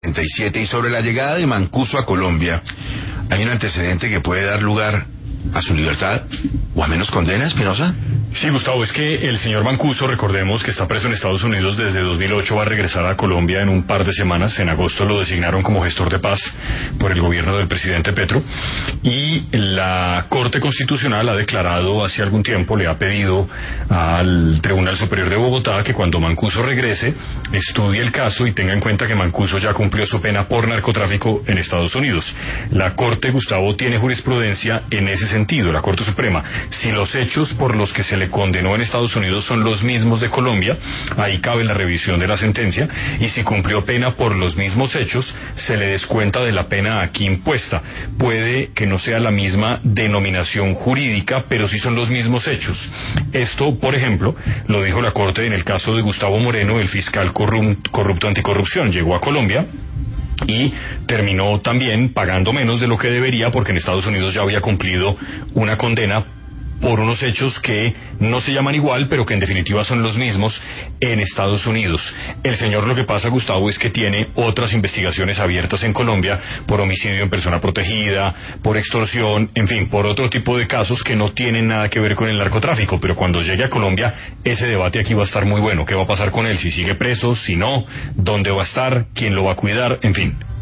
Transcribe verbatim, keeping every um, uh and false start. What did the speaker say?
setenta y siete. Y sobre la llegada de Mancuso a Colombia, ¿hay un antecedente que puede dar lugar a su libertad o a menos condena, Espinosa? Sí, Gustavo, es que el señor Mancuso, recordemos que está preso en Estados Unidos desde dos mil ocho, va a regresar a Colombia en un par de semanas. En agosto lo designaron como gestor de paz por el gobierno del presidente Petro, y la Corte Constitucional ha declarado hace algún tiempo, le ha pedido al Tribunal Superior de Bogotá que cuando Mancuso regrese estudie el caso y tenga en cuenta que Mancuso ya cumplió su pena por narcotráfico en Estados Unidos. La Corte, Gustavo, tiene jurisprudencia en ese sentido, la Corte Suprema. Si los hechos por los que se le condenó en Estados Unidos son los mismos de Colombia, ahí cabe la revisión de la sentencia, y si cumplió pena por los mismos hechos, se le descuenta de la pena aquí impuesta. Puede que no sea la misma denominación jurídica, pero sí son los mismos hechos. Esto, por ejemplo, lo dijo la Corte en el caso de Gustavo Moreno, el fiscal corrupto anticorrupción. Llegó a Colombia y terminó también pagando menos de lo que debería, porque en Estados Unidos ya había cumplido una condena por unos hechos que no se llaman igual, pero que en definitiva son los mismos en Estados Unidos. El señor, lo que pasa, Gustavo, es que tiene otras investigaciones abiertas en Colombia por homicidio en persona protegida, por extorsión, en fin, por otro tipo de casos que no tienen nada que ver con el narcotráfico. Pero cuando llegue a Colombia, ese debate aquí va a estar muy bueno. ¿Qué va a pasar con él? Si sigue preso, si no, dónde va a estar, quién lo va a cuidar, en fin.